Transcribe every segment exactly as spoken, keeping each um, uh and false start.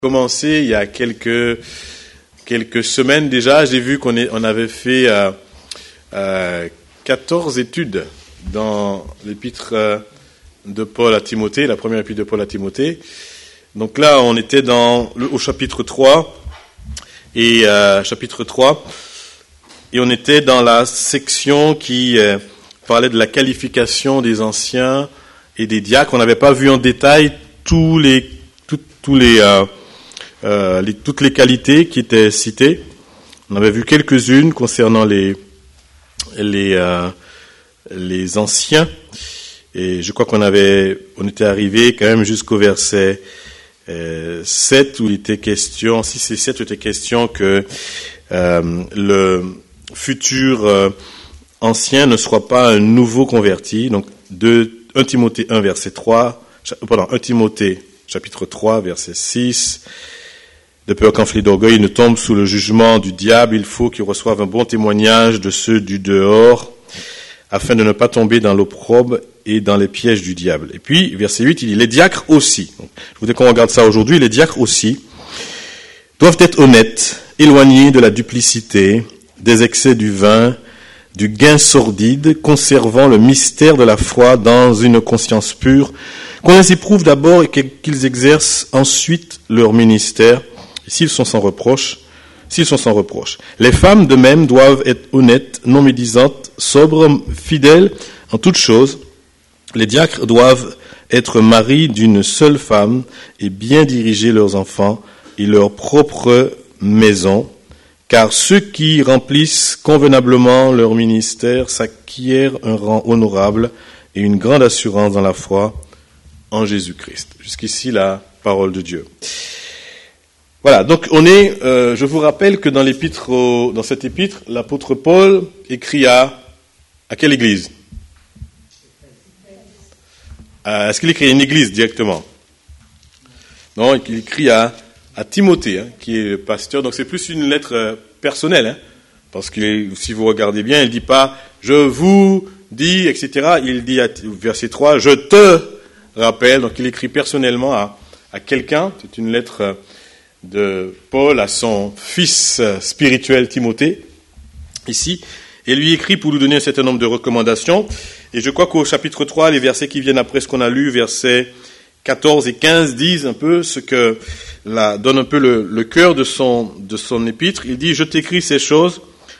Commencé il y a quelques quelques semaines déjà, j'ai vu qu'on est, on avait fait euh, euh, quatorze études dans l'épître euh, de Paul à Timothée, la première épître de Paul à Timothée. Donc là, on était dans le, au chapitre trois et euh, chapitre trois et on était dans la section qui euh, parlait de la qualification des anciens et des diacres. On n'avait pas vu en détail tous les tout, tous les euh, Euh, les, toutes les qualités qui étaient citées. On avait vu quelques-unes concernant les les euh, les anciens, et je crois qu'on avait on était arrivé quand même jusqu'au verset euh, sept où il était question, six et sept où il était question que euh, le futur euh, ancien ne soit pas un nouveau converti. Donc de un Timothée un verset trois, pardon, un Timothée chapitre trois verset six. De peur qu'enflé d'orgueil, il ne tombe sous le jugement du diable, il faut qu'il reçoive un bon témoignage de ceux du dehors, afin de ne pas tomber dans l'opprobre et dans les pièges du diable. Et puis, verset huit, il dit, les diacres aussi, donc, je voudrais qu'on regarde ça aujourd'hui, les diacres aussi, doivent être honnêtes, éloignés de la duplicité, des excès du vin, du gain sordide, conservant le mystère de la foi dans une conscience pure, qu'on les éprouve d'abord et qu'ils exercent ensuite leur ministère, s'ils sont sans reproche, s'ils sont sans reproche. Les femmes de même doivent être honnêtes, non médisantes, sobres, fidèles en toutes choses. Les diacres doivent être maris d'une seule femme et bien diriger leurs enfants et leur propre maison, car ceux qui remplissent convenablement leur ministère s'acquièrent un rang honorable et une grande assurance dans la foi en Jésus-Christ. Jusqu'ici, la parole de Dieu. Voilà, donc on est, euh, je vous rappelle que dans l'épître, au, dans cette épître, l'apôtre Paul écrit à, à quelle église? euh, Est-ce qu'il écrit à une église directement? Non, il écrit à, à Timothée, hein, qui est le pasteur, donc c'est plus une lettre euh, personnelle, hein, parce que si vous regardez bien, il dit pas « je vous dis », et cetera. Il dit, à, verset trois, « je te rappelle », donc il écrit personnellement à, à quelqu'un, c'est une lettre euh, de Paul à son fils spirituel Timothée, ici, et lui écrit pour lui donner un certain nombre de recommandations. Et je crois qu'au chapitre trois, les versets qui viennent après ce qu'on a lu, versets quatorze et quinze, disent un peu ce que, la, donne un peu le, le cœur de son, de son épître. Il dit, je t'écris ces choses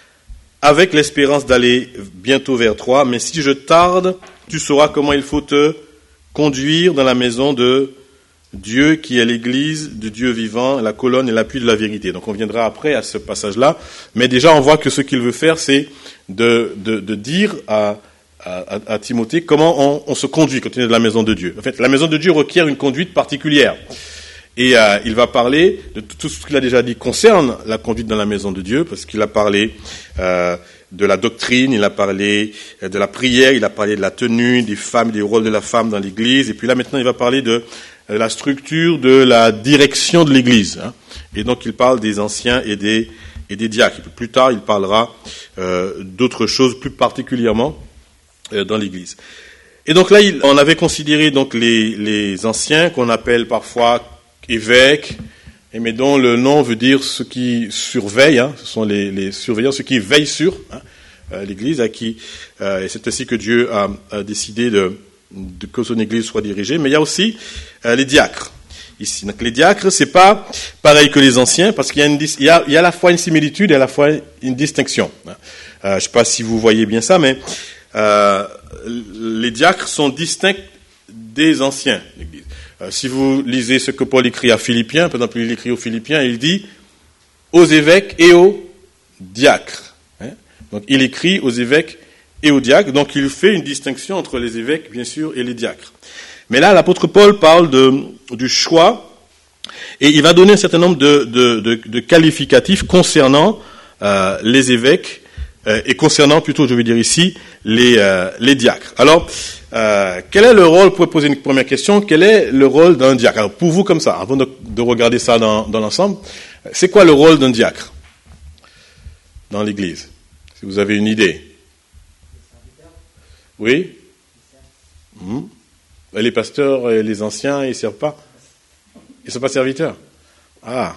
avec l'espérance d'aller bientôt vers toi, mais si je tarde, tu sauras comment il faut te conduire dans la maison de Dieu qui est l'église de Dieu vivant, la colonne et l'appui de la vérité. Donc on viendra après à ce passage-là, mais déjà on voit que ce qu'il veut faire, c'est de, de, de dire à, à, à Timothée comment on, on se conduit quand on est dans la maison de Dieu. En fait, la maison de Dieu requiert une conduite particulière. Et euh, il va parler de tout ce qu'il a déjà dit concerne la conduite dans la maison de Dieu, parce qu'il a parlé euh, de la doctrine, il a parlé de la prière, il a parlé de la tenue des femmes, des rôles de la femme dans l'église, et puis là maintenant il va parler de la structure de la direction de l'Église. Hein. Et donc il parle des anciens et des, et des diacres. Plus tard, il parlera euh, d'autres choses plus particulièrement euh, dans l'Église. Et donc là, il, on avait considéré donc les, les anciens qu'on appelle parfois évêques, et mais dont le nom veut dire ceux qui surveillent. Hein. Ce sont les, les surveillants, ceux qui veillent sur hein, euh, l'Église, à qui euh, et c'est ainsi que Dieu a, a décidé de De, que son église soit dirigée, mais il y a aussi euh, les diacres ici. Donc les diacres, c'est pas pareil que les anciens, parce qu'il y a, une, il y a, il y a à la fois une similitude et à la fois une distinction. Euh, je sais pas si vous voyez bien ça, mais euh, les diacres sont distincts des anciens de l'église. Euh, si vous lisez ce que Paul écrit à Philippiens, par exemple, il écrit aux Philippiens, il dit aux évêques et aux diacres. Hein. Donc il écrit aux évêques et aux diacres, donc il fait une distinction entre les évêques, bien sûr, et les diacres. Mais là, l'apôtre Paul parle de, du choix, et il va donner un certain nombre de, de, de, de qualificatifs concernant euh, les évêques, euh, et concernant, plutôt, je veux dire ici, les, euh, les diacres. Alors, euh, quel est le rôle, pour poser une première question, quel est le rôle d'un diacre? Alors, pour vous, comme ça, avant de, de regarder ça dans, dans l'ensemble, c'est quoi le rôle d'un diacre dans l'Église? Si vous avez une idée. Oui. Mmh. Les pasteurs et les anciens, ils ne servent pas. Ils ne sont pas serviteurs. Ah.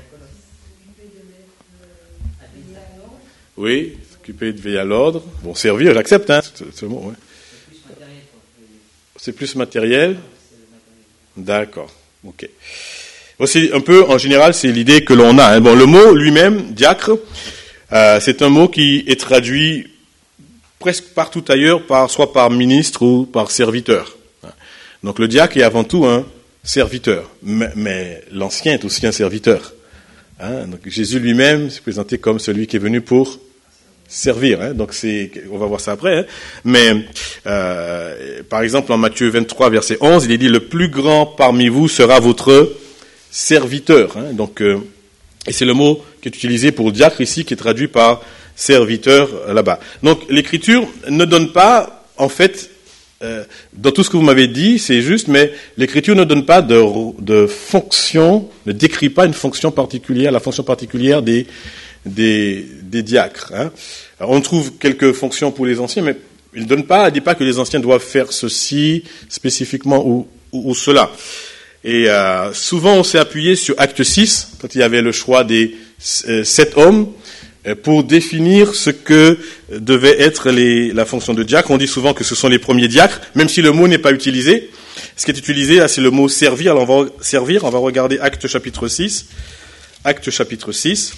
Oui, s'occuper de veiller à l'ordre. Bon, servir, j'accepte, hein, c'est, c'est le mot, ouais. C'est plus matériel. D'accord, ok. Aussi, un peu, en général, c'est l'idée que l'on a. Hein. Bon, le mot lui-même, diacre, euh, c'est un mot qui est traduit presque partout ailleurs, par, soit par ministre ou par serviteur. Donc le diacre est avant tout un serviteur, mais, mais l'ancien est aussi un serviteur. Hein. Donc Jésus lui-même s'est présenté comme celui qui est venu pour servir. Hein. Donc c'est, on va voir ça après. Hein. Mais euh, par exemple en Matthieu vingt-trois verset onze, il est dit le plus grand parmi vous sera votre serviteur. Hein. Donc euh, et c'est le mot qui est utilisé pour diacre ici, qui est traduit par serviteur euh, là-bas. Donc l'Écriture ne donne pas, en fait, euh, dans tout ce que vous m'avez dit, c'est juste, mais l'Écriture ne donne pas de, de fonction, ne décrit pas une fonction particulière, la fonction particulière des des, des diacres. Hein. Alors, on trouve quelques fonctions pour les anciens, mais il ne donne pas, il ne dit pas que les anciens doivent faire ceci spécifiquement ou, ou, ou cela. Et euh, souvent, on s'est appuyé sur Acte six, quand il y avait le choix des euh, sept hommes, euh, pour définir ce que devait être les, la fonction de diacre. On dit souvent que ce sont les premiers diacres, même si le mot n'est pas utilisé. Ce qui est utilisé, là, c'est le mot servir. Alors, on va servir, on va regarder Acte chapitre six. Acte chapitre six.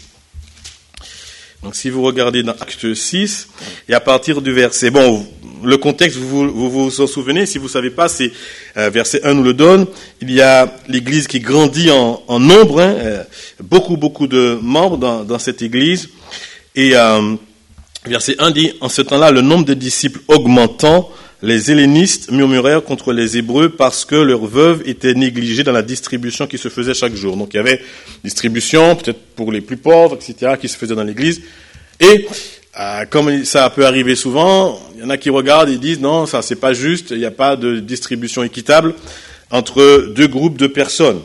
Donc, si vous regardez dans Acte six, et à partir du verset, bon, le contexte, vous vous, vous, vous en souvenez, si vous ne savez pas, c'est euh, verset un nous le donne. Il y a l'Église qui grandit en, en nombre, hein, euh, beaucoup, beaucoup de membres dans, dans cette Église. Et euh, verset un dit, en ce temps-là, le nombre de disciples augmentant, les hellénistes murmurèrent contre les Hébreux parce que leurs veuves étaient négligées dans la distribution qui se faisait chaque jour. Donc il y avait distribution, peut-être pour les plus pauvres, et cetera, qui se faisait dans l'Église. Et euh, comme ça peut arriver souvent, il y en a qui regardent et disent non, ça c'est pas juste, il n'y a pas de distribution équitable entre deux groupes de personnes.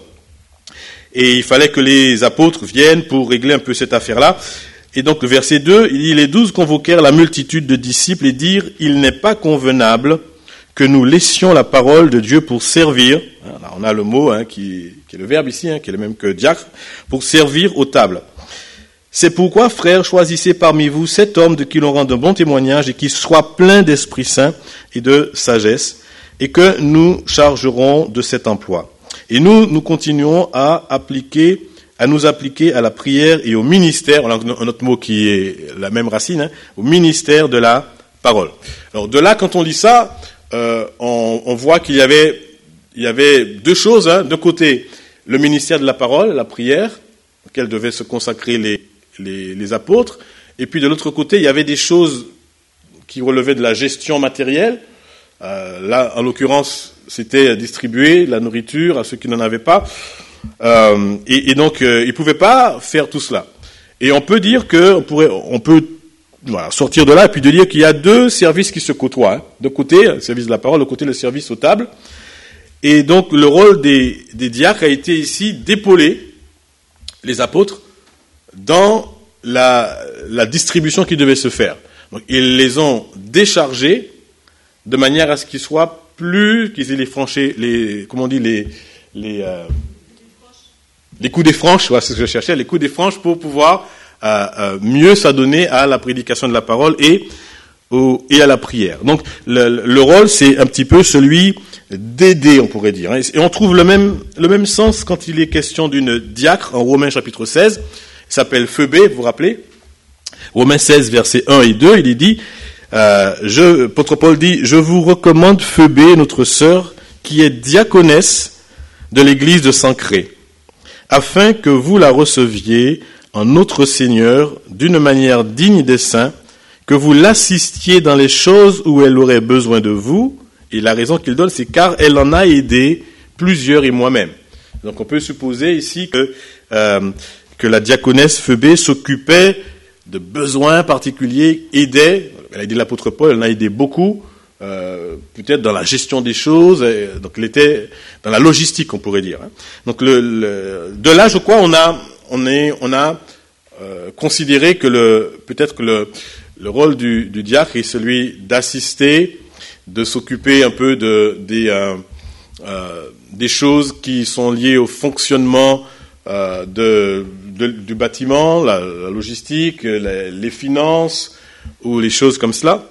Et il fallait que les apôtres viennent pour régler un peu cette affaire-là. Et donc le verset deux, il dit, les douze convoquèrent la multitude de disciples et dirent, il n'est pas convenable que nous laissions la parole de Dieu pour servir, là on a le mot hein, qui, qui est le verbe ici, hein, qui est le même que diacre, pour servir aux tables. C'est pourquoi, frères, choisissez parmi vous sept hommes de qui l'on rende un bon témoignage et qui soient pleins d'Esprit Saint et de sagesse, et que nous chargerons de cet emploi. Et nous, nous continuons à appliquer à nous appliquer à la prière et au ministère, on a un autre mot qui est la même racine, hein, au ministère de la parole. Alors de là, quand on lit ça, euh, on, on voit qu'il y avait, il y avait deux choses. Hein. D'un côté, le ministère de la parole, la prière, auquel devaient se consacrer les, les, les apôtres, et puis de l'autre côté, il y avait des choses qui relevaient de la gestion matérielle. Euh, là, en l'occurrence, c'était distribuer la nourriture à ceux qui n'en avaient pas. Euh, et, et donc, euh, ils ne pouvaient pas faire tout cela. Et on peut dire que, on pourrait, on peut voilà, sortir de là et puis de dire qu'il y a deux services qui se côtoient. Hein. De côté, le service de la parole, de côté, le service aux tables. Et donc, le rôle des, des diacres a été ici d'épauler les apôtres dans la, la distribution qui devait se faire. Donc, ils les ont déchargés de manière à ce qu'ils soient plus, qu'ils aient les franchis, les, comment on dit, les, les, euh, les coups des franches, voilà, c'est ce que je cherchais, les coups des franches pour pouvoir euh, euh, mieux s'adonner à la prédication de la parole et, au, et à la prière. Donc le, le rôle, c'est un petit peu celui d'aider, on pourrait dire. Et on trouve le même, le même sens quand il est question d'une diacre en Romains chapitre seize. Il s'appelle Phoebé, vous vous rappelez ? Romains seize, versets un et deux, il est dit, euh, je, apôtre Paul dit, je vous recommande Phoebé, notre sœur, qui est diaconesse de l'église de Sancré, afin que vous la receviez en notre Seigneur d'une manière digne des saints, que vous l'assistiez dans les choses où elle aurait besoin de vous. Et la raison qu'il donne, c'est car elle en a aidé plusieurs et moi-même. Donc on peut supposer ici que, euh, que la diaconesse Phoebé s'occupait de besoins particuliers, aidait, elle a aidé l'apôtre Paul, elle en a aidé beaucoup, Euh, peut-être dans la gestion des choses, et, donc elle était dans la logistique, on pourrait dire. Hein. Donc le, le, de là, je crois, on a, on est, on a euh, considéré que le, peut-être que le, le rôle du, du diacre est celui d'assister, de s'occuper un peu de, des, euh, euh, des choses qui sont liées au fonctionnement euh, de, de, du bâtiment, la, la logistique, les, les finances ou les choses comme cela.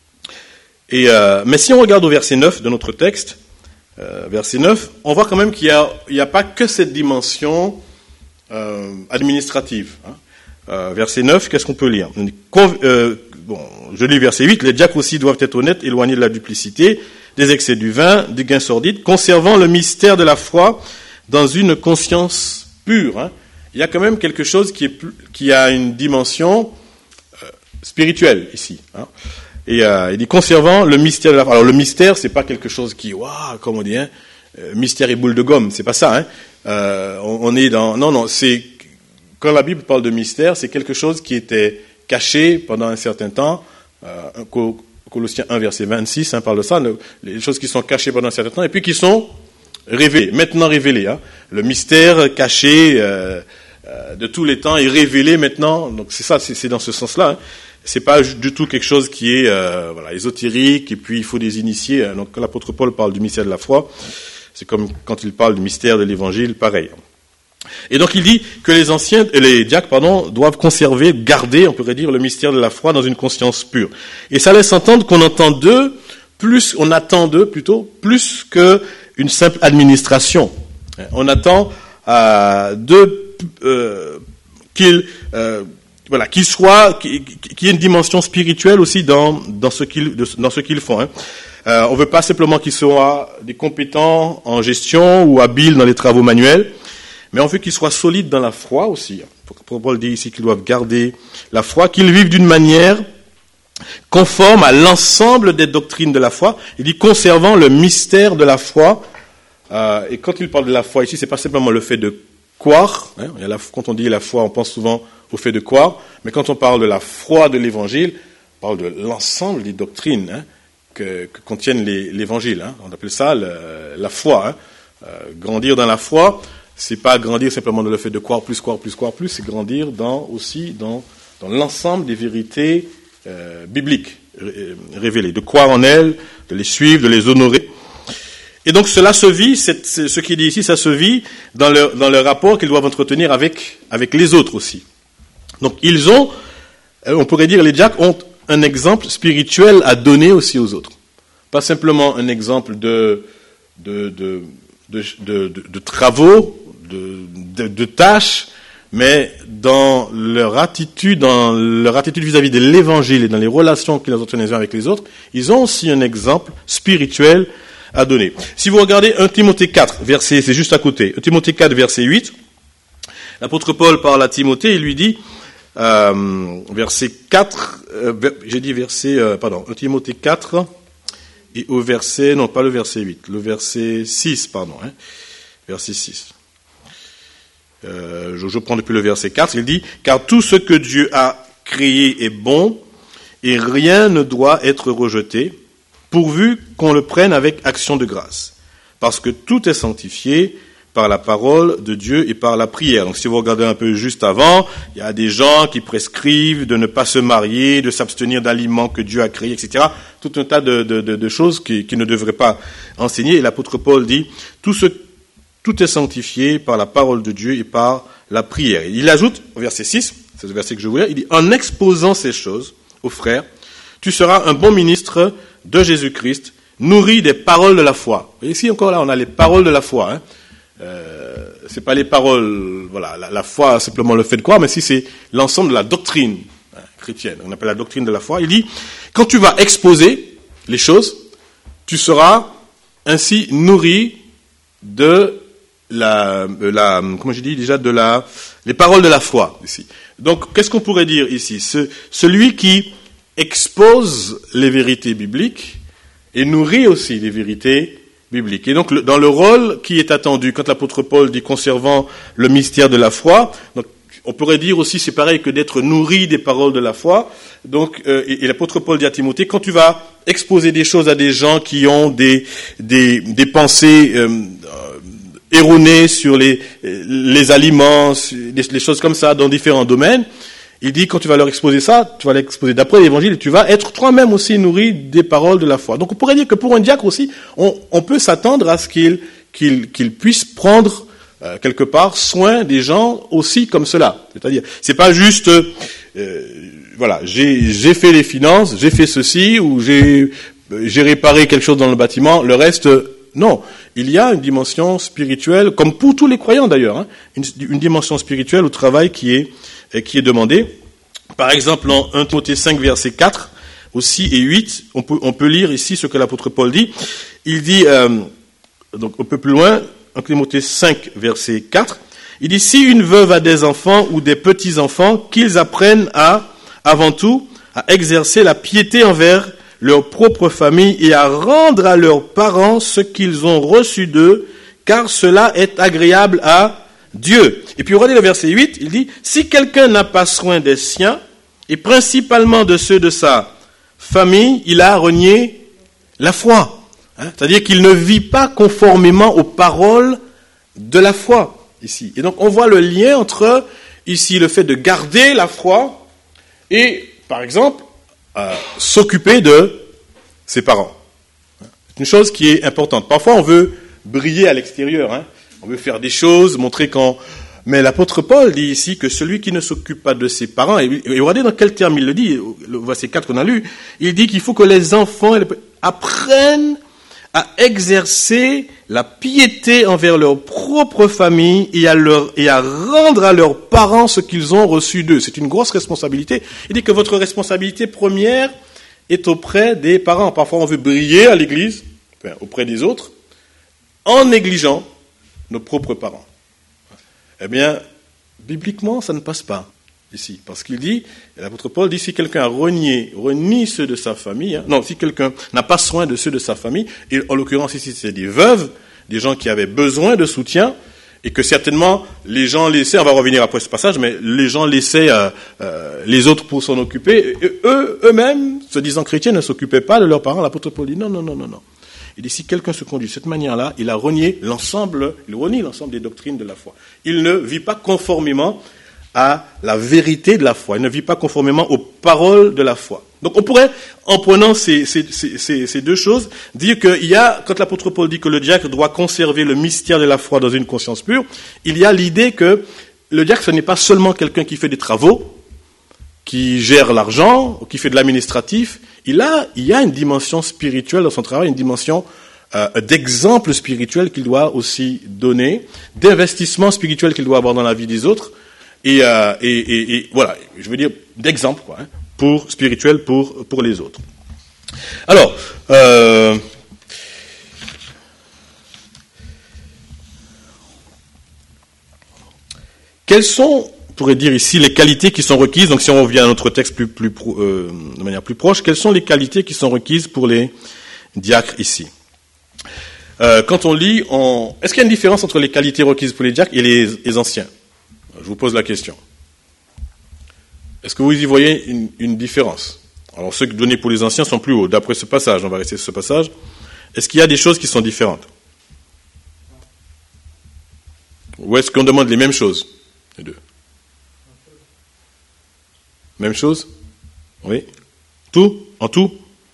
Et, euh, mais si on regarde au verset neuf de notre texte, euh, verset neuf, on voit quand même qu'il n'y a, il y a pas que cette dimension euh, administrative. Hein. Euh, verset neuf, qu'est-ce qu'on peut lire? Con, euh, bon, je lis verset huit, les diacres aussi doivent être honnêtes, éloignés de la duplicité, des excès du vin, du gain sordide, conservant le mystère de la foi dans une conscience pure. Hein. Il y a quand même quelque chose qui, est plus, qui a une dimension euh, spirituelle ici. Hein. Et euh, il dit conservant le mystère de la foi. Alors le mystère, c'est pas quelque chose qui, waouh, comme on dit, hein, euh, mystère et boule de gomme, c'est pas ça. Hein. Euh, on, on est dans, non, non, c'est quand la Bible parle de mystère, c'est quelque chose qui était caché pendant un certain temps. Euh, Colossiens un verset vingt-six hein, parle de ça, le, les choses qui sont cachées pendant un certain temps et puis qui sont révélées, maintenant révélées. Hein. Le mystère caché euh, euh, de tous les temps est révélé maintenant. Donc c'est ça, c'est, c'est dans ce sens-là. Hein. C'est pas du tout quelque chose qui est euh, voilà, ésotérique, et puis il faut des initiés. Donc quand l'apôtre Paul parle du mystère de la foi, c'est comme quand il parle du mystère de l'évangile, pareil. Et donc il dit que les anciens, les diacres, pardon, doivent conserver, garder, on pourrait dire, le mystère de la foi dans une conscience pure. Et ça laisse entendre qu'on entend d'eux, plus, on attend d'eux plutôt, plus qu'une simple administration. On attend euh, d'eux euh, qu'ils euh, Voilà, qu'il soit, qu'il y ait une dimension spirituelle aussi dans dans ce qu'ils dans ce qu'ils font. Hein. Euh, on veut pas simplement qu'ils soient des compétents en gestion ou habiles dans les travaux manuels, mais on veut qu'ils soient solides dans la foi aussi. Paul dit ici qu'ils doivent garder la foi, qu'ils vivent d'une manière conforme à l'ensemble des doctrines de la foi. Il dit conservant le mystère de la foi. Euh, et quand il parle de la foi ici, c'est pas simplement le fait de croire. Hein. Quand on dit la foi, on pense souvent au fait de croire, mais quand on parle de la foi de l'évangile, on parle de l'ensemble des doctrines hein, que, que contiennent les, l'évangile. Hein. On appelle ça le, la foi. Hein. Euh, grandir dans la foi, c'est pas grandir simplement dans le fait de croire plus, croire plus, croire plus, c'est grandir dans, aussi dans, dans l'ensemble des vérités euh, bibliques ré, révélées, de croire en elles, de les suivre, de les honorer. Et donc cela se vit, c'est, c'est, ce qui est dit ici, ça se vit dans le, dans le rapport qu'ils doivent entretenir avec, avec les autres aussi. Donc ils ont, on pourrait dire, les diacres ont un exemple spirituel à donner aussi aux autres. Pas simplement un exemple de, de, de, de, de, de, de travaux, de, de, de tâches, mais dans leur attitude, dans leur attitude vis-à-vis de l'évangile et dans les relations qu'ils entretiennent les uns avec les autres, ils ont aussi un exemple spirituel à donner. Si vous regardez un Timothée quatre, verset, c'est juste à côté, un Timothée quatre, verset huit, l'apôtre Paul parle à Timothée, il lui dit, euh, verset quatre, euh, j'ai dit verset, euh, pardon, un Timothée quatre, et au verset, non pas le verset huit, le verset six, pardon, hein, verset six. Euh, je, je prends depuis le verset quatre, il dit, car tout ce que Dieu a créé est bon, et rien ne doit être rejeté, pourvu qu'on le prenne avec action de grâce, parce que tout est sanctifié par la parole de Dieu et par la prière. Donc si vous regardez un peu juste avant, il y a des gens qui prescrivent de ne pas se marier, de s'abstenir d'aliments que Dieu a créés, et cetera. Tout un tas de, de, de, de choses qui, qui ne devraient pas enseigner. Et l'apôtre Paul dit, tout, ce, tout est sanctifié par la parole de Dieu et par la prière. Il ajoute, au verset six, c'est le verset que je voulais, il dit, en exposant ces choses aux frères, tu seras un bon ministre de Jésus-Christ, nourri des paroles de la foi. Et ici encore là, on a les paroles de la foi. Hein. Euh, c'est pas les paroles, voilà, la, la foi, simplement le fait de croire, mais si c'est l'ensemble de la doctrine hein, chrétienne. On appelle la doctrine de la foi. Il dit, quand tu vas exposer les choses, tu seras ainsi nourri de la, la comment je dis déjà, de la, les paroles de la foi ici. Donc, qu'est-ce qu'on pourrait dire ici? Ce, celui qui expose les vérités bibliques et nourrit aussi les vérités bibliques. Et donc, le, dans le rôle qui est attendu, quand l'apôtre Paul dit conservant le mystère de la foi, donc, on pourrait dire aussi, c'est pareil que d'être nourri des paroles de la foi. Donc, euh, et, et l'apôtre Paul dit à Timothée, quand tu vas exposer des choses à des gens qui ont des, des, des pensées euh, erronées sur les, les aliments, les, les choses comme ça, dans différents domaines, il dit, quand tu vas leur exposer ça, tu vas l'exposer d'après l'évangile, et tu vas être toi-même aussi nourri des paroles de la foi. Donc on pourrait dire que pour un diacre aussi, on, on peut s'attendre à ce qu'il, qu'il, qu'il puisse prendre euh, quelque part, soin des gens aussi comme cela. C'est-à-dire, c'est pas juste, euh, voilà, j'ai, j'ai fait les finances, j'ai fait ceci, ou j'ai, j'ai réparé quelque chose dans le bâtiment, le reste, non. Il y a une dimension spirituelle, comme pour tous les croyants d'ailleurs, hein, une, une dimension spirituelle au travail qui est, qui est demandée. Par exemple, en premier Timothée cinq, verset quatre, aussi et huit, on peut, on peut lire ici ce que l'apôtre Paul dit. Il dit, euh, donc un peu plus loin, en Timothée cinq, verset quatre, il dit, si une veuve a des enfants ou des petits-enfants, qu'ils apprennent à, avant tout, à exercer la piété envers leur propre famille et à rendre à leurs parents ce qu'ils ont reçu d'eux, car cela est agréable à Dieu. Et puis regardez le verset huit, il dit, si quelqu'un n'a pas soin des siens, et principalement de ceux de sa famille, il a renié la foi. Hein, c'est-à-dire qu'il ne vit pas conformément aux paroles de la foi, ici. Et donc on voit le lien entre, ici, le fait de garder la foi et, par exemple, euh, s'occuper de ses parents. C'est une chose qui est importante. Parfois on veut briller à l'extérieur, hein. On veut faire des choses, montrer qu'on... Mais l'apôtre Paul dit ici que celui qui ne s'occupe pas de ses parents, et regardez dans quel terme il le dit, le verset quatre qu'on a lu, il dit qu'il faut que les enfants apprennent à exercer la piété envers leur propre famille et à, leur, et à rendre à leurs parents ce qu'ils ont reçu d'eux. C'est une grosse responsabilité. Il dit que votre responsabilité première est auprès des parents. Parfois on veut briller à l'église, enfin, auprès des autres, en négligeant nos propres parents. Eh bien, bibliquement, ça ne passe pas ici. Parce qu'il dit, l'apôtre Paul dit, si quelqu'un a renié, renie ceux de sa famille, hein, non, si quelqu'un n'a pas soin de ceux de sa famille, et en l'occurrence ici, c'est des veuves, des gens qui avaient besoin de soutien, et que certainement, les gens laissaient, on va revenir après ce passage, mais les gens laissaient euh, euh, les autres pour s'en occuper, et eux, eux-mêmes, se disant chrétiens, ne s'occupaient pas de leurs parents. L'apôtre Paul dit, non, non, non, non, non. Il dit, si quelqu'un se conduit de cette manière-là, il a renié l'ensemble, il renie l'ensemble des doctrines de la foi. Il ne vit pas conformément à la vérité de la foi. Il ne vit pas conformément aux paroles de la foi. Donc on pourrait, en prenant ces, ces, ces, ces deux choses, dire qu'il y a, quand l'apôtre Paul dit que le diacre doit conserver le mystère de la foi dans une conscience pure, il y a l'idée que le diacre, ce n'est pas seulement quelqu'un qui fait des travaux, qui gère l'argent, ou qui fait de l'administratif. Il a, il y a une dimension spirituelle dans son travail, une dimension euh, d'exemple spirituel qu'il doit aussi donner, d'investissement spirituel qu'il doit avoir dans la vie des autres, et, euh, et, et, et voilà, je veux dire d'exemple quoi, hein, pour spirituel pour pour les autres. Alors, euh, quelles sont, on pourrait dire ici, les qualités qui sont requises, donc si on revient à notre texte plus, plus, euh, de manière plus proche, quelles sont les qualités qui sont requises pour les diacres ici? euh, Quand on lit, on... est-ce qu'il y a une différence entre les qualités requises pour les diacres et les, les anciens? Je vous pose la question. Est-ce que vous y voyez une, une différence? Alors ceux donnés pour les anciens sont plus hauts, d'après ce passage, on va rester sur ce passage. Est-ce qu'il y a des choses qui sont différentes? Ou est-ce qu'on demande les mêmes choses, les deux? Même chose? Oui. Tout? En tout?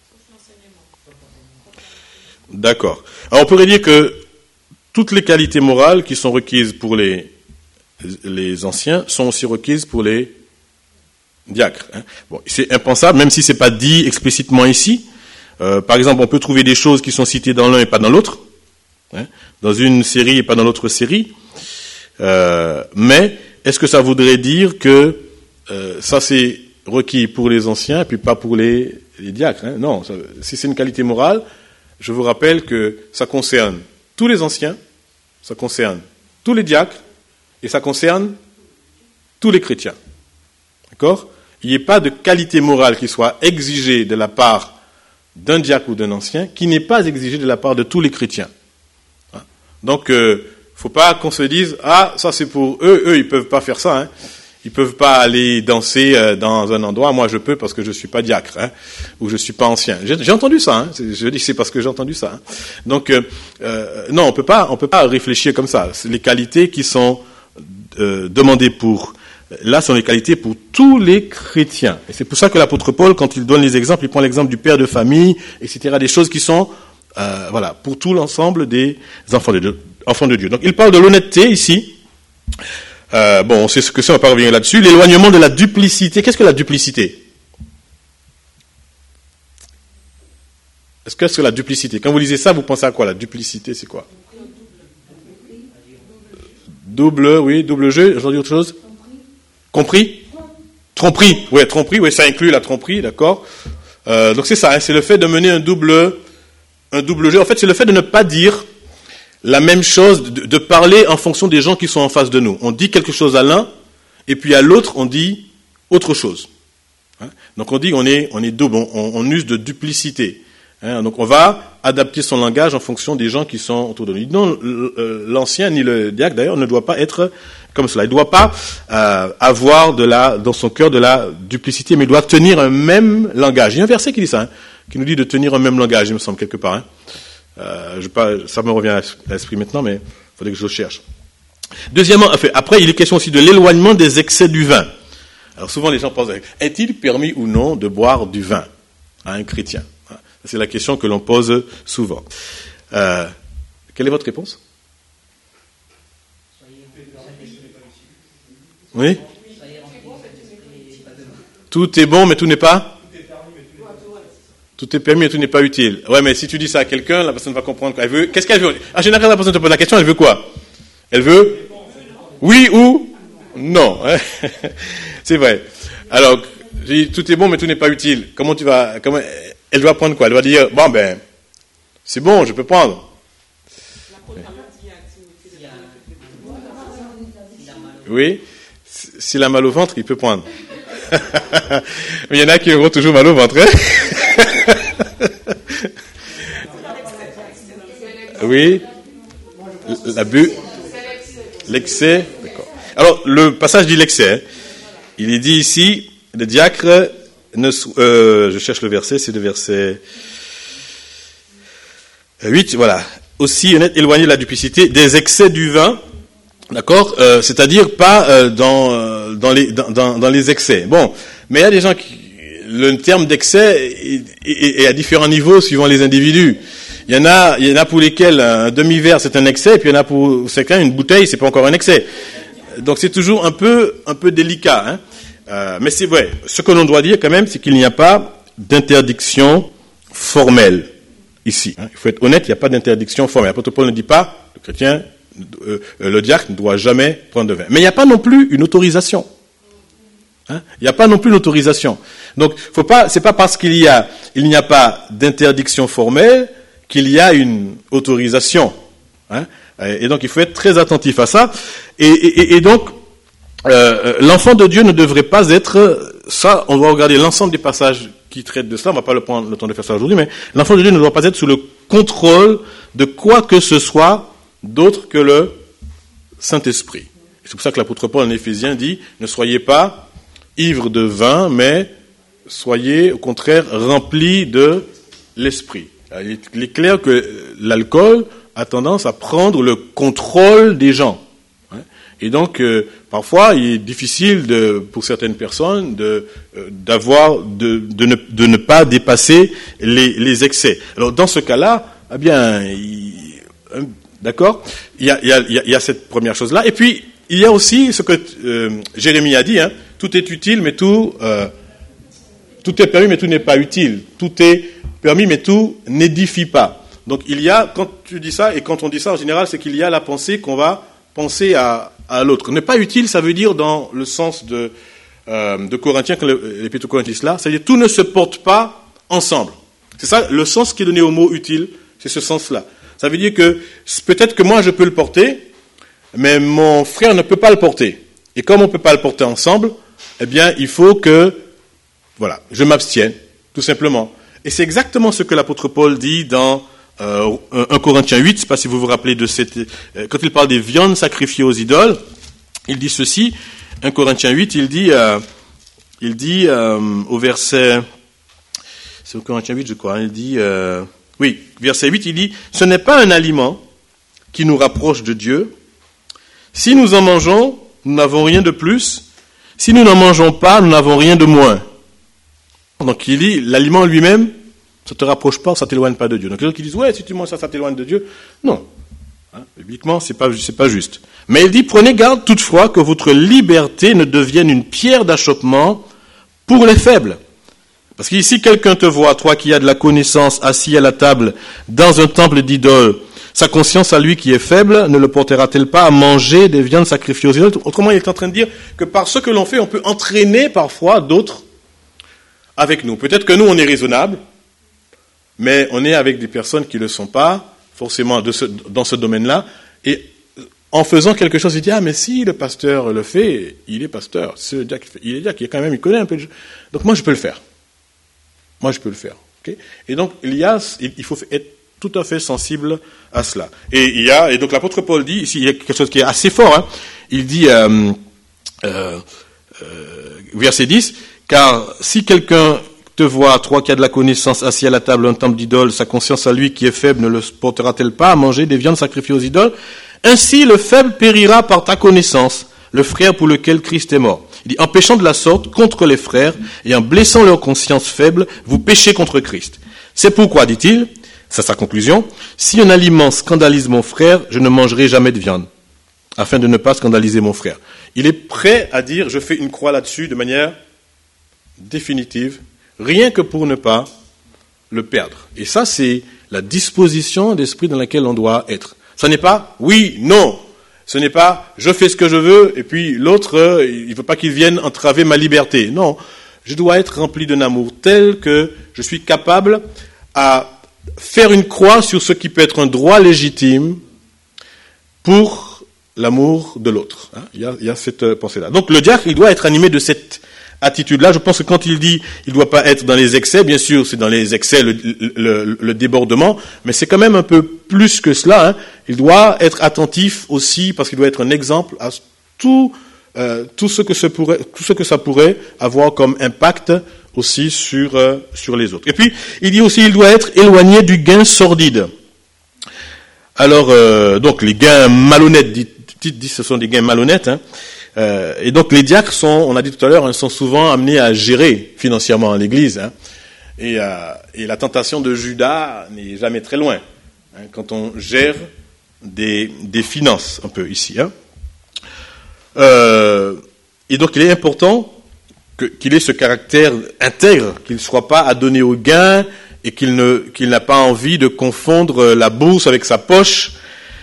D'accord. Alors on pourrait dire que toutes les qualités morales qui sont requises pour les, les anciens sont aussi requises pour les diacres. Hein. Bon, c'est impensable, même si c'est pas dit explicitement ici. Euh, par exemple, on peut trouver des choses qui sont citées dans l'un et pas dans l'autre, hein, dans une série et pas dans l'autre série. Euh, mais est-ce que ça voudrait dire que Euh, ça c'est requis pour les anciens et puis pas pour les, les diacres, hein. Non, ça, si c'est une qualité morale, je vous rappelle que ça concerne tous les anciens, ça concerne tous les diacres et ça concerne tous les chrétiens. D'accord? Il n'y ait pas de qualité morale qui soit exigée de la part d'un diacre ou d'un ancien qui n'est pas exigée de la part de tous les chrétiens. Hein? Donc, il euh, ne faut pas qu'on se dise « Ah, ça c'est pour eux, eux ils ne peuvent pas faire ça. Hein. » Ils peuvent pas aller danser dans un endroit. Moi, je peux parce que je suis pas diacre, hein, ou je suis pas ancien. J'ai, j'ai entendu ça. Hein. Je dis c'est parce que j'ai entendu ça. Hein. Donc, euh, euh, non, on peut pas, on peut pas réfléchir comme ça. Les qualités qui sont euh, demandées pour là sont les qualités pour tous les chrétiens. Et c'est pour ça que l'apôtre Paul, quand il donne les exemples, il prend l'exemple du père de famille, et cetera. Des choses qui sont euh, voilà pour tout l'ensemble des enfants de Dieu. enfant de Dieu. Donc il parle de l'honnêteté ici. Euh, bon, on sait ce que c'est, on va pas revenir là-dessus. L'éloignement de la duplicité. Qu'est-ce que la duplicité? Est-ce que c'est la duplicité? Quand vous lisez ça, vous pensez à quoi? La duplicité, c'est quoi? Double, oui, double jeu. J'ai dit autre chose? Compris? Tromperie. Oui, tromperie, oui, ça inclut la tromperie, d'accord. Euh, donc c'est ça, hein, c'est le fait de mener un double, un double jeu. En fait, c'est le fait de ne pas dire la même chose, de, de parler en fonction des gens qui sont en face de nous. On dit quelque chose à l'un, et puis à l'autre, on dit autre chose. Hein? Donc on dit on est, on est double, on, on use de duplicité. Hein? Donc on va adapter son langage en fonction des gens qui sont autour de nous. Non, l'ancien ni le diacre d'ailleurs ne doit pas être comme cela. Il ne doit pas euh, avoir de la, dans son cœur de la duplicité, mais il doit tenir un même langage. Il y a un verset qui dit ça, hein, qui nous dit de tenir un même langage, il me semble, quelque part. Hein. Euh, je pas, ça me revient à l'esprit maintenant, mais il faudrait que je le cherche. Deuxièmement, après, il est question aussi de l'éloignement des excès du vin. Alors souvent, les gens pensent, est-il permis ou non de boire du vin à un chrétien? C'est la question que l'on pose souvent. Euh, quelle est votre réponse? Oui? Tout est bon, mais tout n'est pas? Tout est permis, mais tout n'est pas utile. Ouais, mais si tu dis ça à quelqu'un, la personne va comprendre quoi. Elle veut, qu'est-ce qu'elle veut? En général, la personne te pose la question, elle veut quoi? Elle veut? Oui ou? Non. C'est vrai. Alors, j'ai dit, tout est bon, mais tout n'est pas utile. Comment tu vas, comment, elle doit prendre quoi? Elle va dire, bon ben, c'est bon, je peux prendre. Oui. S'il a mal au ventre, il peut prendre. Mais il y en a qui auront toujours mal au ventre. Hein? Oui. L'abus. L'excès. D'accord. Alors, le passage dit l'excès. Hein. Il est dit ici, le diacre, ne, euh, je cherche le verset, c'est le verset huit, voilà. Aussi honnête, éloigné de la duplicité, des excès du vin. D'accord, euh, c'est-à-dire pas euh, dans euh, dans les dans, dans dans les excès. Bon, mais il y a des gens qui le terme d'excès est, est, est à différents niveaux suivant les individus. Il y en a il y en a pour lesquels un demi-verre c'est un excès, et puis il y en a pour certains une bouteille c'est pas encore un excès. Donc c'est toujours un peu un peu délicat. Hein. Euh, mais c'est vrai. Ce que l'on doit dire quand même, c'est qu'il n'y a pas d'interdiction formelle ici. Hein. Il faut être honnête, il n'y a pas d'interdiction formelle. L'apôtre Paul ne dit pas le chrétien. Euh, le diacre ne doit jamais prendre de vin. Mais il n'y a pas non plus une autorisation. Hein? Il n'y a pas non plus une autorisation. Donc, faut pas, c'est pas parce qu'il y a, il n'y a pas d'interdiction formelle qu'il y a une autorisation. Hein? Et donc, il faut être très attentif à ça. Et, et, et donc, euh, l'enfant de Dieu ne devrait pas être, ça, on doit regarder l'ensemble des passages qui traitent de cela. On ne va pas le prendre le temps de faire ça aujourd'hui, mais l'enfant de Dieu ne doit pas être sous le contrôle de quoi que ce soit d'autre que le Saint-Esprit. C'est pour ça que l'apôtre Paul en Éphésiens dit, ne soyez pas ivres de vin, mais soyez au contraire remplis de l'Esprit. Il est clair que l'alcool a tendance à prendre le contrôle des gens. Et donc, euh, parfois, il est difficile de, pour certaines personnes de, euh, d'avoir, de, de, ne, de ne pas dépasser les, les excès. Alors, dans ce cas-là, eh bien, il, d'accord, il y a, il y a, il y a cette première chose-là. Et puis, il y a aussi ce que euh, Jérémie a dit, hein, tout est utile, mais tout, euh, tout est permis, mais tout n'est pas utile. Tout est permis, mais tout n'édifie pas. Donc, il y a, quand tu dis ça, et quand on dit ça, en général, c'est qu'il y a la pensée qu'on va penser à, à l'autre. N'est pas utile, ça veut dire, dans le sens de, euh, de Corinthiens, quand l'épître aux Corinthiens là, c'est-à-dire tout ne se porte pas ensemble. C'est ça, le sens qui est donné au mot utile, c'est ce sens-là. Ça veut dire que peut-être que moi je peux le porter, mais mon frère ne peut pas le porter. Et comme on ne peut pas le porter ensemble, eh bien il faut que, voilà, je m'abstienne, tout simplement. Et c'est exactement ce que l'apôtre Paul dit dans euh, un Corinthiens huit, je ne sais pas si vous vous rappelez de cette... Euh, quand il parle des viandes sacrifiées aux idoles, il dit ceci, un Corinthiens huit, il dit, euh, il dit euh, au verset... C'est au Corinthiens huit, je crois, hein, il dit... Euh, Oui, verset huit, il dit, ce n'est pas un aliment qui nous rapproche de Dieu. Si nous en mangeons, nous n'avons rien de plus. Si nous n'en mangeons pas, nous n'avons rien de moins. Donc il dit, l'aliment lui-même, ça ne te rapproche pas, ça ne t'éloigne pas de Dieu. Donc les gens qui disent, ouais, si tu manges ça, ça t'éloigne de Dieu. Non. Hein, bibliquement, c'est pas, c'est pas juste. Mais il dit, prenez garde toutefois que votre liberté ne devienne une pierre d'achoppement pour les faibles. Parce qu'ici, quelqu'un te voit, toi qui as de la connaissance, assis à la table dans un temple d'idole, sa conscience à lui qui est faible ne le portera-t-elle pas à manger des viandes sacrifiées aux idoles? Autrement, il est en train de dire que par ce que l'on fait, on peut entraîner parfois d'autres avec nous. Peut-être que nous, on est raisonnable, mais on est avec des personnes qui ne le sont pas, forcément de ce, dans ce domaine-là, et en faisant quelque chose, il dit, ah, mais si le pasteur le fait, il est pasteur. C'est le diacre, il est diacre, il est quand même, il connaît un peu de... Donc moi, je peux le faire. Moi, je peux le faire. Okay? Et donc, il y a, il faut être tout à fait sensible à cela. Et il y a, et donc l'apôtre Paul dit, ici, il y a quelque chose qui est assez fort, hein. Il dit, euh, euh, euh, verset dix, car si quelqu'un te voit, toi qui as de la connaissance, assis à la table, un temple d'idole, sa conscience à lui qui est faible ne le portera-t-elle pas à manger des viandes sacrifiées aux idoles? Ainsi, le faible périra par ta connaissance, le frère pour lequel Christ est mort. Il dit, en péchant de la sorte contre les frères et en blessant leur conscience faible, vous péchez contre Christ. C'est pourquoi, dit-il, c'est sa conclusion, si un aliment scandalise mon frère, je ne mangerai jamais de viande, afin de ne pas scandaliser mon frère. Il est prêt à dire, je fais une croix là-dessus de manière définitive, rien que pour ne pas le perdre. Et ça, c'est la disposition d'esprit dans laquelle on doit être. Ce n'est pas oui, non. Ce n'est pas je fais ce que je veux et puis l'autre, euh, il ne veut pas qu'il vienne entraver ma liberté. Non, je dois être rempli d'un amour tel que je suis capable à faire une croix sur ce qui peut être un droit légitime pour l'amour de l'autre. Hein, il y a, il y a cette pensée-là. Donc le diacre, il doit être animé de cette attitude-là. Je pense que quand il dit il ne doit pas être dans les excès, bien sûr, c'est dans les excès le, le, le, le débordement, mais c'est quand même un peu plus que cela. Hein. Il doit être attentif aussi, parce qu'il doit être un exemple à tout, euh, tout, ce que ce pourrait, tout ce que ça pourrait avoir comme impact aussi sur, euh, sur les autres. Et puis, il dit aussi il doit être éloigné du gain sordide. Alors, euh, donc les gains malhonnêtes, dit, dit, dit ce sont des gains malhonnêtes, hein. Euh, et donc les diacres sont, on a dit tout à l'heure, hein, sont souvent amenés à gérer financièrement l'Église. Hein, et, euh, et la tentation de Judas n'est jamais très loin hein, quand on gère des, des finances un peu ici. Hein. Euh, et donc il est important que, qu'il ait ce caractère intègre, qu'il ne soit pas adonné au gain et qu'il, ne, qu'il n'a pas envie de confondre la bourse avec sa poche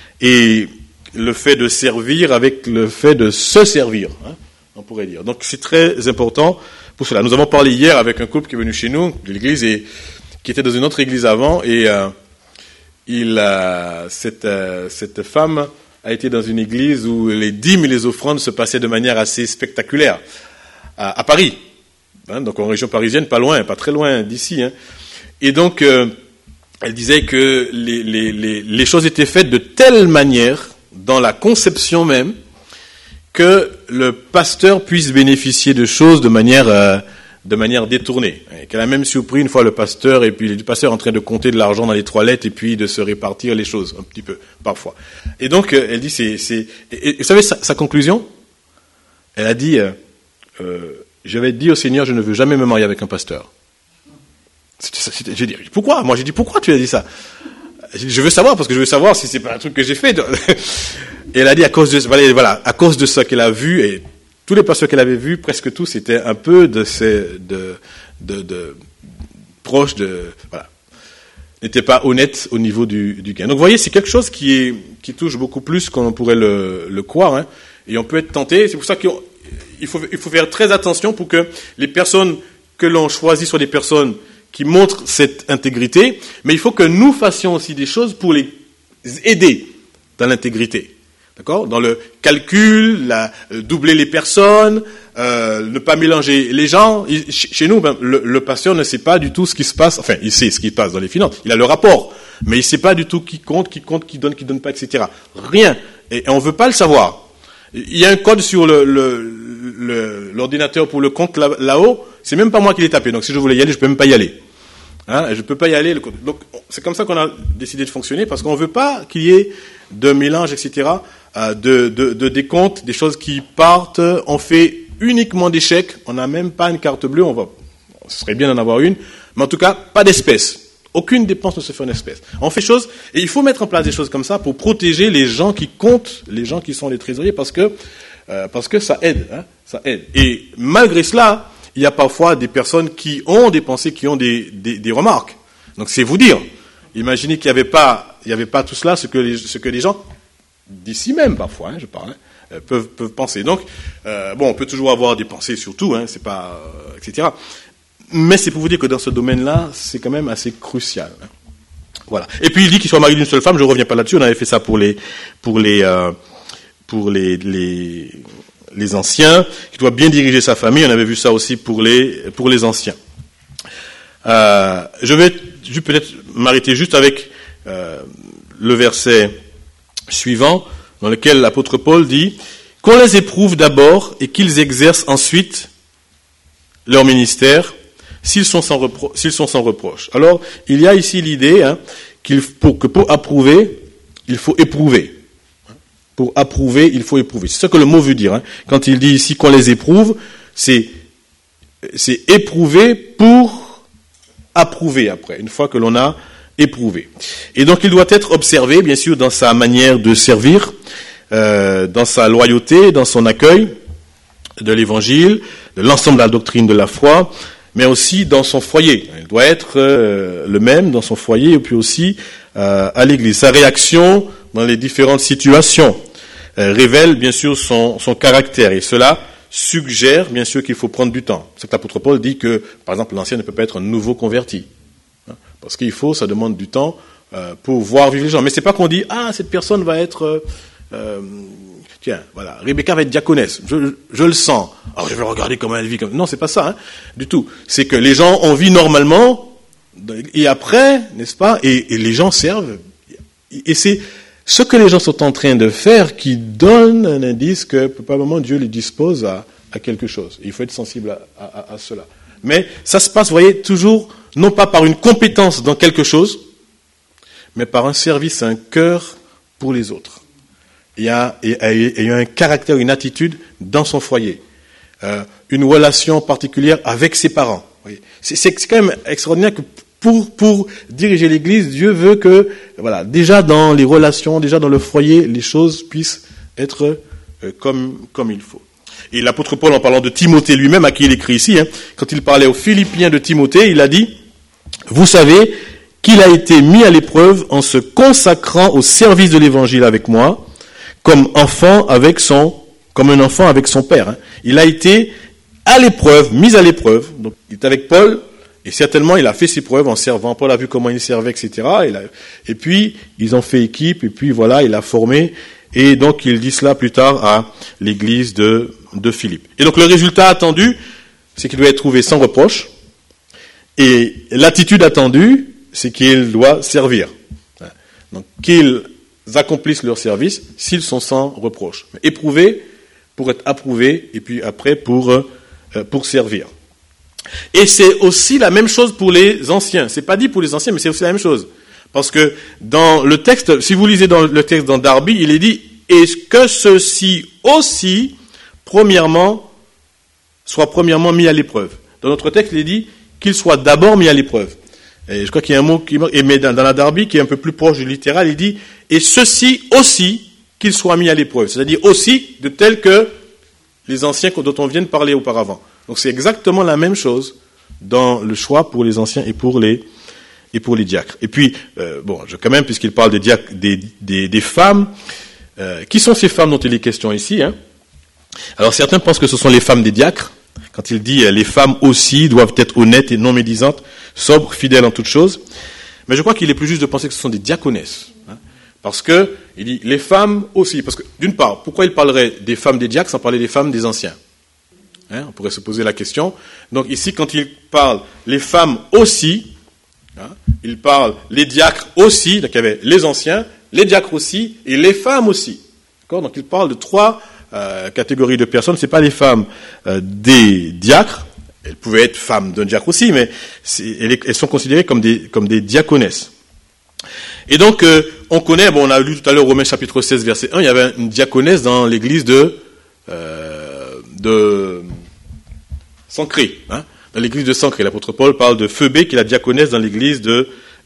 et le fait de servir avec le fait de se servir, hein, on pourrait dire. Donc c'est très important pour cela. Nous avons parlé hier avec un couple qui est venu chez nous, de l'église, et qui était dans une autre église avant, et euh, il, euh, cette, euh, cette femme a été dans une église où les dîmes et les offrandes se passaient de manière assez spectaculaire, à, à Paris, hein, donc en région parisienne, pas loin, pas très loin d'ici. Hein. Et donc, euh, elle disait que les, les, les, les choses étaient faites de telle manière, dans la conception même, que le pasteur puisse bénéficier de choses de manière, euh, de manière détournée. Et qu'elle a même surpris une fois le pasteur, et puis le pasteur en train de compter de l'argent dans les toilettes, et puis de se répartir les choses, un petit peu, parfois. Et donc, euh, elle dit, c'est... c'est et, et, vous savez, sa, sa conclusion, elle a dit, euh, euh, j'avais dit au Seigneur, je ne veux jamais me marier avec un pasteur. C'était, c'était, j'ai dit, pourquoi? Moi, j'ai dit, pourquoi tu as dit ça? Je veux savoir, parce que je veux savoir si c'est pas un truc que j'ai fait. Et elle a dit à cause de, voilà, à cause de ça qu'elle a vu, et tous les pasteurs qu'elle avait vus, presque tous, c'était un peu de ces, de, de, de, proches de, voilà, n'étaient pas honnêtes au niveau du, du gain. Donc, vous voyez, c'est quelque chose qui est, qui touche beaucoup plus qu'on pourrait le, le croire, hein. Et on peut être tenté. C'est pour ça qu'il faut, il faut faire très attention pour que les personnes que l'on choisit soient des personnes qui montrent cette intégrité, mais il faut que nous fassions aussi des choses pour les aider dans l'intégrité. D'accord ? Dans le calcul, la, euh, doubler les personnes, euh, ne pas mélanger les gens. Il, chez nous, ben, le, le pasteur ne sait pas du tout ce qui se passe. Enfin, il sait ce qui se passe dans les finances. Il a le rapport, mais il ne sait pas du tout qui compte, qui compte, qui donne, qui donne pas, et cetera. Rien. Et, et on ne veut pas le savoir. Il y a un code sur le, le, le, l'ordinateur pour le compte là, là-haut. C'est même pas moi qui l'ai tapé. Donc, si je voulais y aller, je peux même pas y aller. Hein, je peux pas y aller. Donc, c'est comme ça qu'on a décidé de fonctionner, parce qu'on veut pas qu'il y ait de mélange, et cetera, euh, de, de, de décompte, des choses qui partent. On fait uniquement des chèques. On n'a même pas une carte bleue. On va, ce serait bien d'en avoir une. Mais en tout cas, pas d'espèces. Aucune dépense ne se fait en espèces. On fait choses, et il faut mettre en place des choses comme ça pour protéger les gens qui comptent, les gens qui sont les trésoriers, parce que, euh, parce que ça aide, hein, ça aide. Et malgré cela, il y a parfois des personnes qui ont dépensé, qui ont des, des, des remarques. Donc c'est vous dire. Imaginez qu'il n'y avait pas, il n'y avait pas tout cela, ce que les, ce que les gens, d'ici même parfois, hein, je parle, hein, peuvent, peuvent penser. Donc, euh, bon, on peut toujours avoir des pensées sur tout, hein, c'est pas, euh, et cetera. Mais c'est pour vous dire que dans ce domaine-là, c'est quand même assez crucial. Hein. Voilà. Et puis il dit qu'il soit marié d'une seule femme. Je ne reviens pas là-dessus. On avait fait ça pour les, pour les, euh, pour les, les, les anciens, qui doit bien diriger sa famille. On avait vu ça aussi pour les, pour les anciens. Euh, je vais peut-être m'arrêter juste avec euh, le verset suivant, dans lequel l'apôtre Paul dit qu'on les éprouve d'abord et qu'ils exercent ensuite leur ministère. S'ils sont sans repro- s'ils sont sans reproche. Alors, il y a ici l'idée hein, qu'il faut, que pour approuver, il faut éprouver. Pour approuver, il faut éprouver. C'est ce que le mot veut dire. Hein. Quand il dit ici qu'on les éprouve, c'est, c'est éprouver pour approuver après, une fois que l'on a éprouvé. Et donc, il doit être observé, bien sûr, dans sa manière de servir, euh, dans sa loyauté, dans son accueil de l'évangile, de l'ensemble de la doctrine de la foi, mais aussi dans son foyer. Il doit être euh, le même dans son foyer et puis aussi euh, à l'église. Sa réaction dans les différentes situations euh, révèle bien sûr son, son caractère et cela suggère bien sûr qu'il faut prendre du temps. C'est que l'apôtre Paul dit que, par exemple, l'ancien ne peut pas être un nouveau converti. Hein, parce qu'il faut, ça demande du temps euh, pour voir vivre les gens. Mais c'est pas qu'on dit, ah, cette personne va être... Euh, euh, Tiens, voilà, Rebecca va être diaconesse. Je, je le sens. Alors je vais regarder comment elle vit. Non, c'est pas ça, hein, du tout. C'est que les gens ont vie normalement, et après, n'est-ce pas, et, et les gens servent. Et c'est ce que les gens sont en train de faire qui donne un indice que probablement Dieu les dispose à, à quelque chose. Il faut être sensible à, à, à cela. Mais ça se passe, vous voyez, toujours, non pas par une compétence dans quelque chose, mais par un service, un cœur pour les autres. Il y a, il y a un caractère, une attitude dans son foyer, euh, une relation particulière avec ses parents. C'est, c'est quand même extraordinaire que pour, pour diriger l'Église, Dieu veut que, voilà, déjà dans les relations, déjà dans le foyer, les choses puissent être euh, comme, comme il faut. Et l'apôtre Paul, en parlant de Timothée lui-même, à qui il écrit ici, hein, quand il parlait aux Philippiens de Timothée, il a dit, vous savez qu'il a été mis à l'épreuve en se consacrant au service de l'Évangile avec moi, comme enfant avec son, comme un enfant avec son père. Hein. Il a été à l'épreuve, mis à l'épreuve. Donc, il est avec Paul, et certainement, il a fait ses preuves en servant. Paul a vu comment il servait, et cetera. Et, là, et puis, ils ont fait équipe, et puis voilà, il a formé. Et donc, il dit cela plus tard à l'église de, de Philippe. Et donc, le résultat attendu, c'est qu'il doit être trouvé sans reproche. Et l'attitude attendue, c'est qu'il doit servir. Donc, qu'il accomplissent leur service s'ils sont sans reproche. Éprouver pour être approuvé et puis après pour, euh, pour servir. Et c'est aussi la même chose pour les anciens. C'est pas dit pour les anciens, mais c'est aussi la même chose. Parce que dans le texte, si vous lisez dans le texte dans Darby, il est dit « Et que ceux-ci aussi, premièrement, soient premièrement mis à l'épreuve ». Dans notre texte, il est dit qu'ils soient d'abord mis à l'épreuve. Et je crois qu'il y a un mot qui mais dans, dans la Darby qui est un peu plus proche du littéral, il dit et ceci aussi qu'ils soient mis à l'épreuve, c'est-à-dire aussi de tel que les anciens dont on vient de parler auparavant. Donc c'est exactement la même chose dans le choix pour les anciens et pour les et pour les diacres. Et puis euh, bon, je, quand même puisqu'il parle des diacres, des, des, des femmes, euh, qui sont ces femmes dont il est question ici hein? Alors certains pensent que ce sont les femmes des diacres. Quand il dit « les femmes aussi doivent être honnêtes et non médisantes, sobres, fidèles en toutes choses ». Mais je crois qu'il est plus juste de penser que ce sont des diaconesses. Hein, parce que, il dit « les femmes aussi ». Parce que, d'une part, pourquoi il parlerait des femmes des diacres sans parler des femmes des anciens hein, on pourrait se poser la question. Donc ici, quand il parle « les femmes aussi hein, », il parle « les diacres aussi ». Donc il y avait les anciens, les diacres aussi et les femmes aussi. D'accord ? Donc il parle de trois Euh, catégorie de personnes, c'est pas les femmes euh, des diacres, elles pouvaient être femmes d'un diacre aussi, mais c'est, elles, elles sont considérées comme des, comme des diaconesses. Et donc, euh, on connaît, bon, on a lu tout à l'heure Romains chapitre seize, verset un, il y avait une diaconesse dans l'église de, euh, de Sancré, hein, dans l'église de Sancré. L'apôtre Paul parle de Phoebé, qui est la diaconesse dans l'église de,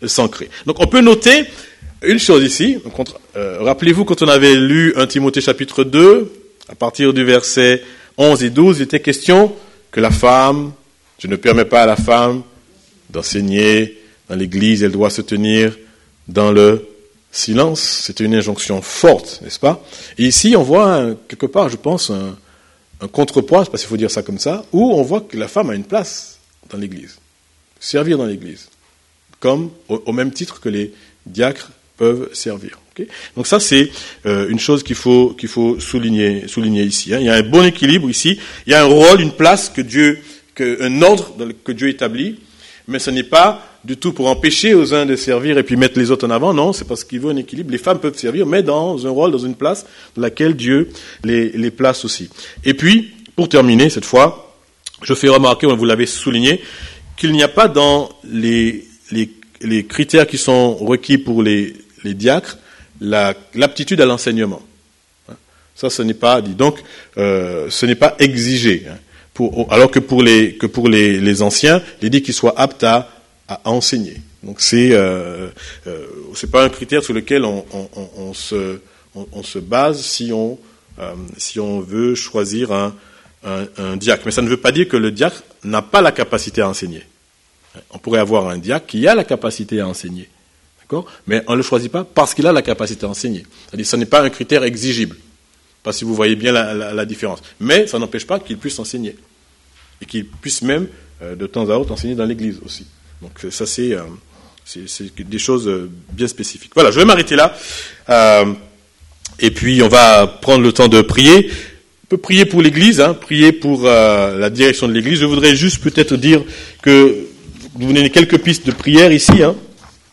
s'ancrer. Donc on peut noter une chose ici. Donc, euh, rappelez-vous quand on avait lu un Timothée chapitre deux, à partir du verset onze et douze, il était question que la femme, je ne permets pas à la femme d'enseigner dans l'église, elle doit se tenir dans le silence. C'était une injonction forte, n'est-ce pas? Et ici, on voit un, quelque part, je pense, un, un contrepoids, je ne sais pas s'il faut dire ça comme ça, où on voit que la femme a une place dans l'église, servir dans l'église, comme au, au même titre que les diacres peuvent servir. Okay? Donc ça, c'est euh, une chose qu'il faut qu'il faut souligner souligner ici. Hein. Il y a un bon équilibre ici. Il y a un rôle, une place que Dieu, que, un ordre que Dieu établit, mais ce n'est pas du tout pour empêcher aux uns de servir et puis mettre les autres en avant. Non, c'est parce qu'il veut un équilibre. Les femmes peuvent servir, mais dans un rôle, dans une place dans laquelle Dieu les, les place aussi. Et puis, pour terminer cette fois, je fais remarquer, vous l'avez souligné, qu'il n'y a pas dans les, les, les critères qui sont requis pour les, les diacres la, l'aptitude à l'enseignement. Ça, ce n'est pas dit. Donc, euh, ce n'est pas exigé. Hein. Pour, alors que pour les que pour les, les anciens, il est dit qu'ils soient aptes à, à enseigner. Donc c'est euh, euh, c'est pas un critère sur lequel on, on, on, on se on, on se base si on euh, si on veut choisir un, un un diacre. Mais ça ne veut pas dire que le diacre n'a pas la capacité à enseigner. On pourrait avoir un diacre qui a la capacité à enseigner, d'accord ? Mais on ne le choisit pas parce qu'il a la capacité à enseigner. C'est-à-dire, ce n'est pas un critère exigible. Pas si vous voyez bien la, la, la différence. Mais ça n'empêche pas qu'il puisse enseigner. Et qu'il puisse même, euh, de temps à autre, enseigner dans l'église aussi. Donc ça, c'est, euh, c'est, c'est des choses euh, bien spécifiques. Voilà, je vais m'arrêter là. Euh, et puis, on va prendre le temps de prier. On peut prier pour l'église, hein, prier pour euh, la direction de l'église. Je voudrais juste peut-être dire que vous vous donnez quelques pistes de prière ici. Hein.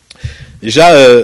Déjà, euh,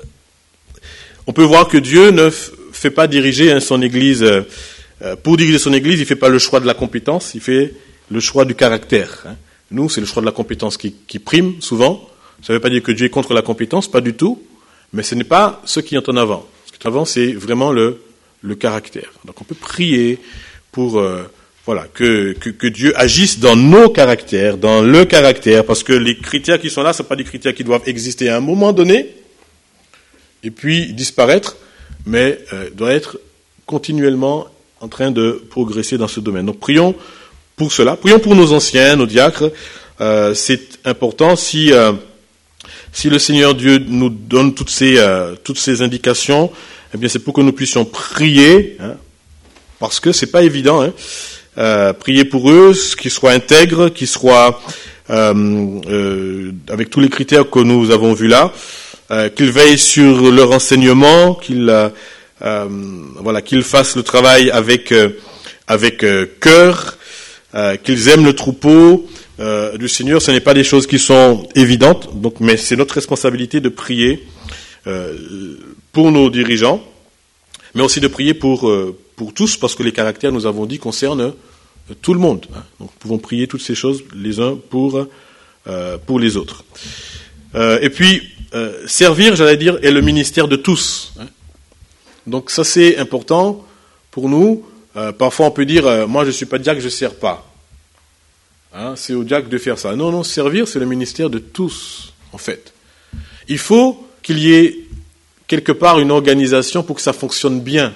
on peut voir que Dieu ne fait pas diriger hein, son église. Euh, pour diriger son église, il ne fait pas le choix de la compétence, il fait le choix du caractère. Hein. Nous, c'est le choix de la compétence qui, qui prime souvent. Ça ne veut pas dire que Dieu est contre la compétence, pas du tout. Mais ce n'est pas ce qui est en avant. Ce qui est en avant, c'est vraiment le, le caractère. Donc on peut prier pour euh, voilà que, que, que Dieu agisse dans nos caractères, dans le caractère, parce que les critères qui sont là, ce ne sont pas des critères qui doivent exister à un moment donné et puis disparaître, mais euh, doivent être continuellement en train de progresser dans ce domaine. Donc prions pour cela. Prions pour nos anciens, nos diacres. Euh, c'est important si euh, si le Seigneur Dieu nous donne toutes ces euh, toutes ces indications, eh bien c'est pour que nous puissions prier, hein, parce que c'est pas évident. Hein, euh, prier pour eux, qu'ils soient intègres, qu'ils soient euh, euh, avec tous les critères que nous avons vus là, euh, qu'ils veillent sur leur enseignement, qu'ils euh, euh, voilà, qu'ils fassent le travail avec euh, avec euh, cœur. Euh, qu'ils aiment le troupeau euh, du Seigneur, ce n'est pas des choses qui sont évidentes, donc, mais c'est notre responsabilité de prier euh, pour nos dirigeants, mais aussi de prier pour, euh, pour tous, parce que les caractères, nous avons dit, concernent euh, tout le monde. Hein. Donc nous pouvons prier toutes ces choses les uns pour, euh, pour les autres. Euh, et puis, euh, servir, j'allais dire, est le ministère de tous. Hein. Donc ça c'est important pour nous. Euh, parfois on peut dire, euh, moi je ne suis pas diacre, je ne sers pas. Hein, c'est au diacre de faire ça. Non, non, servir c'est le ministère de tous, en fait. Il faut qu'il y ait quelque part une organisation pour que ça fonctionne bien.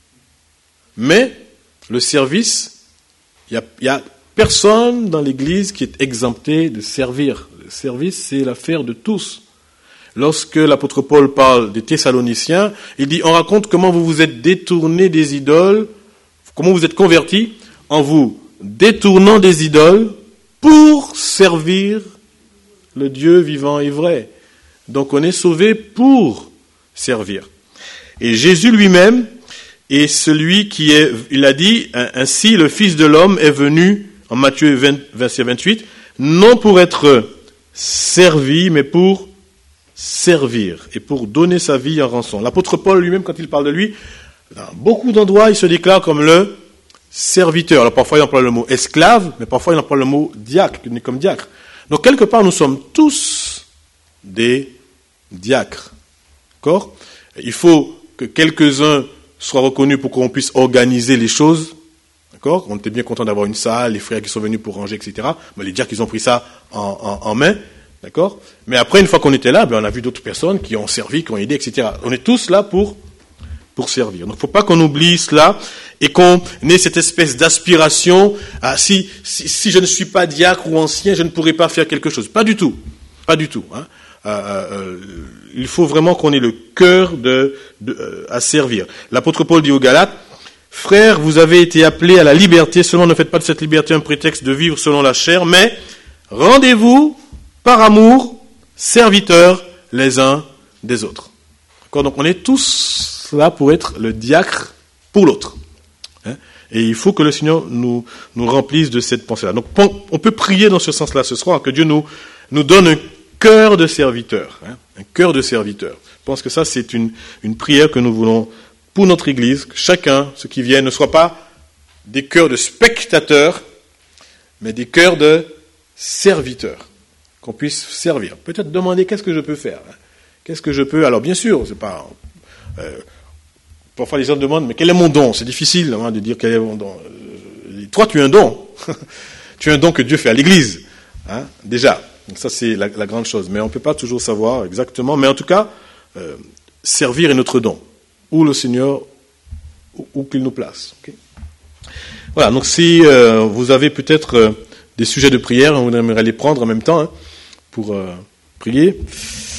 Mais le service, il n'y a, a personne dans l'Église qui est exempté de servir. Le service c'est l'affaire de tous. Lorsque l'apôtre Paul parle des Thessaloniciens, il dit, on raconte comment vous vous êtes détournés des idoles. Comment vous êtes convertis? En vous détournant des idoles pour servir le Dieu vivant et vrai. Donc on est sauvé pour servir. Et Jésus lui-même est celui qui est, il a dit, ainsi le Fils de l'homme est venu, en Matthieu vingt, verset vingt-huit, non pour être servi, mais pour servir et pour donner sa vie en rançon. L'apôtre Paul lui-même, quand il parle de lui, dans beaucoup d'endroits, il se déclare comme le serviteur. Alors parfois, il emploie le mot esclave, mais parfois, il emploie le mot diacre, comme diacre. Donc, quelque part, nous sommes tous des diacres. D'accord ? Il faut que quelques-uns soient reconnus pour qu'on puisse organiser les choses. D'accord ? On était bien content d'avoir une salle, les frères qui sont venus pour ranger, et cetera. Mais les diacres, ils ont pris ça en, en, en main. D'accord? Mais après, une fois qu'on était là, ben, on a vu d'autres personnes qui ont servi, qui ont aidé, et cetera. On est tous là pour, pour servir. Donc, il ne faut pas qu'on oublie cela et qu'on ait cette espèce d'aspiration à si, si, si je ne suis pas diacre ou ancien, je ne pourrai pas faire quelque chose. Pas du tout. Pas du tout. Hein. Euh, euh, il faut vraiment qu'on ait le cœur de, de, euh, à servir. L'apôtre Paul dit aux Galates, frères, vous avez été appelés à la liberté, seulement ne faites pas de cette liberté un prétexte de vivre selon la chair, mais rendez-vous par amour, serviteurs les uns des autres. D'accord ? Donc on est tous là pour être le diacre pour l'autre. Hein ? Et il faut que le Seigneur nous, nous remplisse de cette pensée-là. Donc on peut prier dans ce sens-là ce soir, que Dieu nous, nous donne un cœur de serviteur. Hein ? Un cœur de serviteur. Je pense que ça c'est une, une prière que nous voulons pour notre Église, que chacun, ceux qui viennent, ne soient pas des cœurs de spectateurs, mais des cœurs de serviteurs. Qu'on puisse servir. Peut-être demander qu'est-ce que je peux faire. Hein? Qu'est-ce que je peux... Alors bien sûr, c'est pas... Euh, parfois les gens demandent, mais quel est mon don? C'est difficile hein, de dire quel est mon don. Euh, toi, tu as un don. Tu as un don que Dieu fait à l'Église. Hein? Déjà. Donc ça, c'est la, la grande chose. Mais on ne peut pas toujours savoir exactement. Mais en tout cas, euh, servir est notre don. Où le Seigneur, où, où qu'il nous place. Okay? Voilà. Donc si euh, vous avez peut-être euh, des sujets de prière, on aimerait les prendre en même temps, hein, pour euh, prier.